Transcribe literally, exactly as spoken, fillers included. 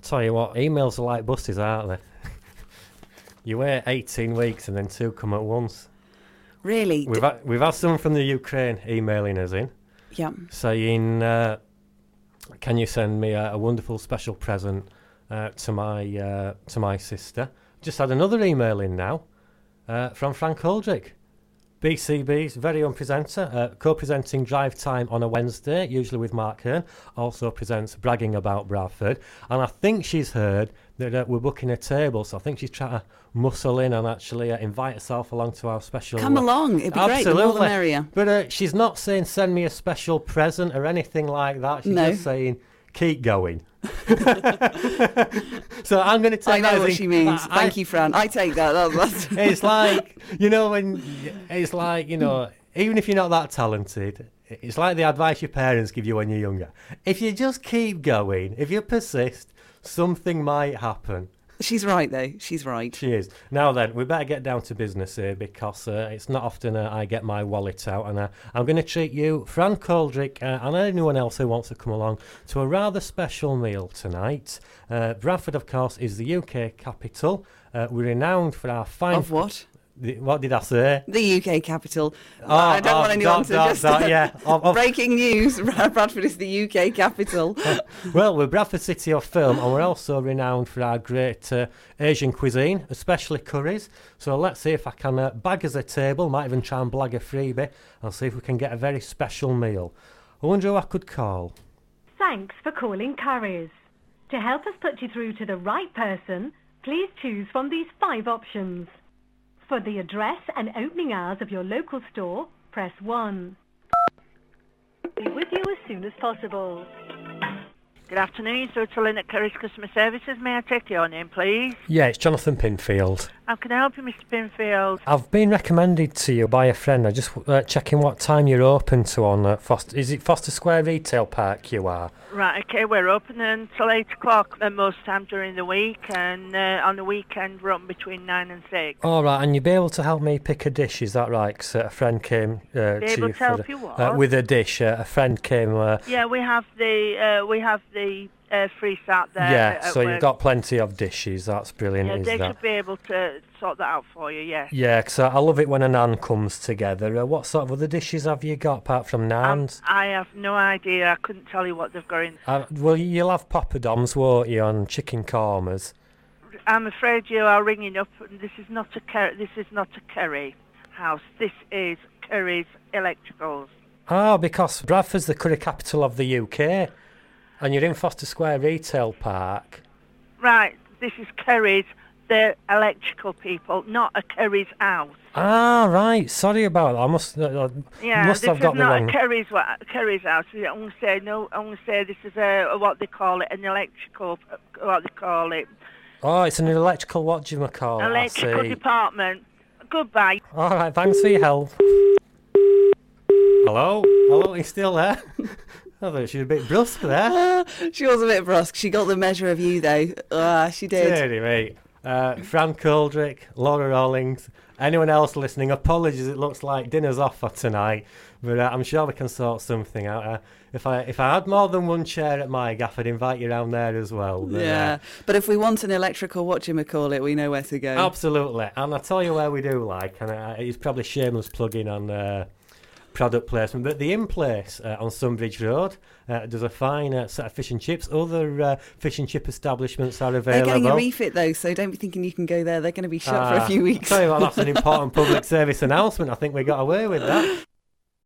tell you what, emails are like buses, aren't they? You wait eighteen weeks and then two come at once. Really? We've had, we've had someone from the Ukraine emailing us in. Yeah. Saying, uh, can you send me a, a wonderful special present uh, to my uh, to my sister? Just had another email in now uh, from Frank Holdrick. B C B's very own presenter, uh, co-presenting Drive Time on a Wednesday, usually with Mark Hearn, also presents Bragging About Bradford. And I think she's heard that uh, we're booking a table, so I think she's trying to muscle in and actually uh, invite herself along to our special... Come uh, along, it'd be absolutely. great, the more the merrier. But uh, she's not saying send me a special present or anything like that. She's No. just saying keep going. So I'm going to take I know that what as she in- means. I- Thank you, Fran. I take that. that that's It's like, you know, when it's like, you know, even if you're not that talented, it's like the advice your parents give you when you're younger. If you just keep going, if you persist, something might happen. She's right, though. She's right. She is. Now then, we better get down to business here because uh, it's not often uh, I get my wallet out, and uh, I'm going to treat you, Fran Coldrick, uh, and anyone else who wants to come along to a rather special meal tonight. Uh, Bradford, of course, is the U K capital. Uh, we're renowned for our fine... Of what? The, what did I say? The U K capital. Oh, I don't oh, want anyone dot, to dot, just... dot, yeah. Of- of- Breaking news. Bradford is the U K capital. Well, we're Bradford City of Film, and we're also renowned for our great uh, Asian cuisine, especially curries. So let's see if I can uh, bag us a table, might even try and blag a freebie, and see if we can get a very special meal. I wonder who I could call. Thanks for calling Currys. To help us put you through to the right person, please choose from these five options. For the address and opening hours of your local store, press one. Be with you as soon as possible. Good afternoon, so to Lynn at Currys Customer Services. May I take your name, please? Yeah, it's Jonathan Pinfield. How can I help you, Mister Pinfield? I've been recommended to you by a friend. I'm just uh, checking what time you're open to on uh, Foster. Is it Foster Square Retail Park you are? Right, okay, we're open until eight o'clock uh, most time during the week, and uh, on the weekend we're open between nine and six. All right, and you'll be able to help me pick a dish, is that right? 'Cause uh, a friend came uh, Be to able you to for help the- you what? Uh, with a dish. Uh, a friend came... Uh, Yeah, we have the uh, we have the uh, free sat there. yeah, at so work. you've got plenty of dishes. That's brilliant, Yeah, is they that? should be able to sort that out for you, yeah. Yeah, 'cause I I love it when a naan comes together. Uh, what sort of other dishes have you got apart from Um, naans? I have no idea. I couldn't tell you what they've got in. Uh, well, you'll have poppadoms, won't you, and chicken kormas? I'm afraid you are ringing up. This is not a Cur- this is not a curry house. This is Curry's Electricals. Ah, because Bradford's the curry capital of the U K, and you're in Foster Square Retail Park. Right, this is Curry's. They're electrical people, not a Curry's house. Ah, right. Sorry about that. I must, uh, Yeah, must this have got is the not wrong. a Curry's wa- Curry's house. I only say no. I only say this is a, a what they call it, an electrical. uh, What they call it, Oh, it's an electrical. What do you call it? I electrical see. department. Goodbye. All right. Thanks for your help. Hello. Hello. Are you still there? I thought she was a bit brusque there. She was a bit brusque. She got the measure of you, though. Ah, she did. Anyway, uh, Fran Coldrick, Laura Rawlings, anyone else listening, apologies, it looks like dinner's off for tonight, but uh, I'm sure we can sort something out. Uh, if I if I had more than one chair at my gaff, I'd invite you round there as well. But, Yeah, but if we want an electrical whatchamacallit, we know where to go. uh, absolutely. And I'll tell you where we do like, and uh, it's probably shameless plugging on uh, product placement, but the In Place uh, on Sunbridge Road uh, does a fine uh, set of fish and chips. Other uh, fish and chip establishments are They're available. getting a refit, though, so don't be thinking you can go there. They're going to be shut for Ah, a few weeks. Tell you what, that's an important public service announcement. I think we got away with that.